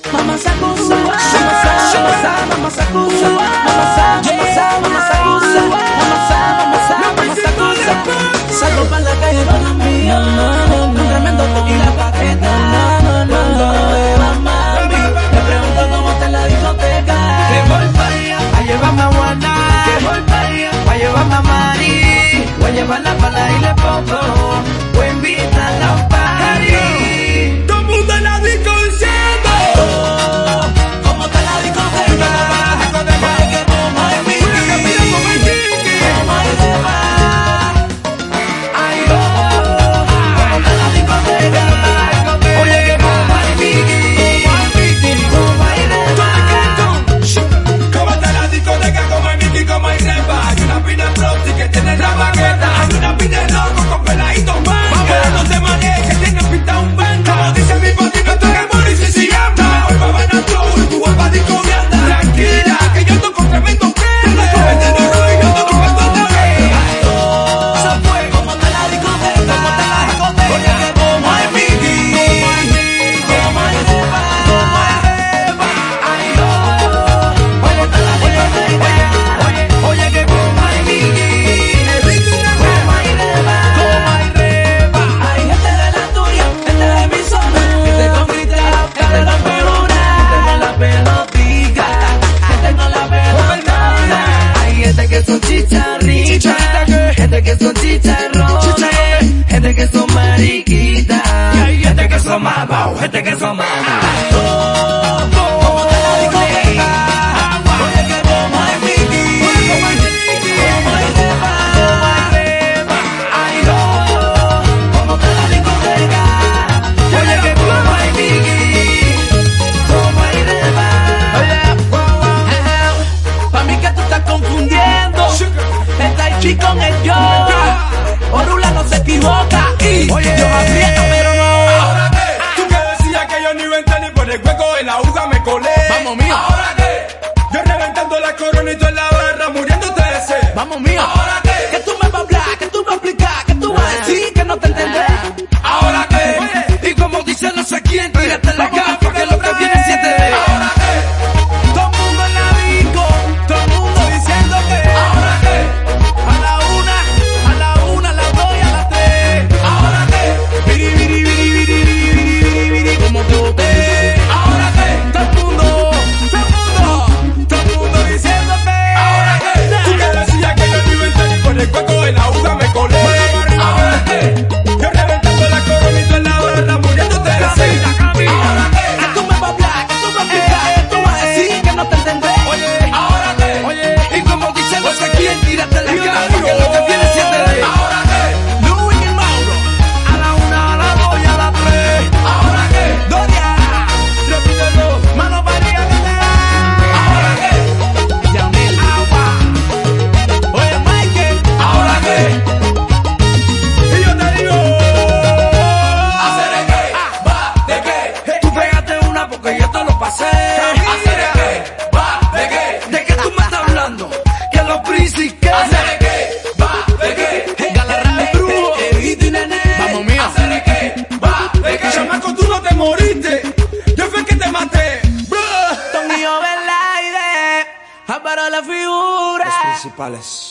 Mama sakusa, mama sakusa, salgo pa' la calle con los míos, un tremendo toque y la paqueta. Cuando beba mami, me pregunto cómo está en la discoteca. Que voy pa' allá, a llevarme a Juana. Que voy pa' allá, a llevarme a Mari. Voy a llevarla pa' la isla Poco, voy a invitarla a un party. Todo el mundo en la disco diciendo ¿Cómo está la discoteca? Oye, que como es Miki, como es Eva. Ay, ¿cómo está la discoteca? Oye, que como es Miki, como es Eva. ¿Cómo está la discoteca? Como es Miki, como es Eva. Hay una pina proxy que tiene la baqueta. Hay una pina loco con peladitos más. Que no se maneje, que tiene pinta un vento. Como dice mi patino, esto que morir si se llama. Hoy va a ver a tú y tu guapa disco de anda. Tranquila, que yo toco tremendo pelo. Este no Roy, yo toco cuando te Eso fue como está la discoteca. Oye, que como es Miki, como es Eva. Ay, ¿cómo está la discoteca? Oye, que como es Miki, como es Eva. Hay gente de la tuya, gente de mi zona, gente con griteado, gente con pelona, gente con la pelotica, gente con la pelotona. Hay gente que son chicharritas, gente que son chicharrones, gente que son mariquitas, y hay gente que son mamau, gente que son mamau. ¿Cómo está la discoteca? Oye, que como es Miki, como es Eva. Ay, ¿cómo está la discoteca? Oye, que como es Miki, como es Eva. Pa' mí que tú estás confundiendo el tai chi con el yoga. Orula no se equivoca y Dios aprieta pero no. ¿Ahora qué? Tú que decías que yo no iba a entrar ni por el hueco de la uva me colé. Vamos, mío. ¿Ahora qué? Yo reventando la coronita en la barra, muriéndote de sed. Vamos, mío. ¿Ahora qué? Que tú me vas a hablar, que tú me vas a explicar, que tú vas a decir que no te entendré. ¿Ahora qué? Y como dice no sé quién, tírate la capa que lo que viene siete veces. ¿Ahora qué? Todo el mundo en la disco, todo el mundo diciendo que ¿Ahora qué? a la una, a las dos y a las tres. ¿Ahora qué? Viri, viri, viri, viri, viri, viri, viri, como te boté. ¿Ahora qué? Todo el mundo diciendo que ¿Ahora qué? Tú que decías que yo no iba a entrar ni por el hueco de la uva me colé. ¿Ahora qué? Yo reventando la coronita en la barra, muriéndote de sed. ¿Ahora qué? que tú me vas a hablar, que tú me vas a explicar, que tú vas a decir que no te entendré. ¿Ahora qué? Y como dice no sé quién, tírate la capa que lo que viene siete veces. ¿Ahora qué? Luis y Mauro, a la una, a las dos y a las tres. ¿Ahora qué? Doria, repítelo, mano María que te da. ¿Ahora qué? Yamil, agua. Oye, Michael, ¿Ahora qué? y yo te digo, ¿Hacer el qué? ¿Va? ¿De qué? tú pégate una porque yo te lo pasé. ¿Hacer el qué? ¿Va? ¿De qué? ¿De qué tú me estás hablando? Que los príncipes que ¿Hacer el qué? ¿Va? ¿De qué? Galarra el brujo, Evito y Nene. Vamos, mío. ¿Hacer el qué? ¿Va? ¿De qué? Chamaco, tú no te moriste. Yo fui el que te maté. Tony Overlaide, Álvaro la figura. Principales.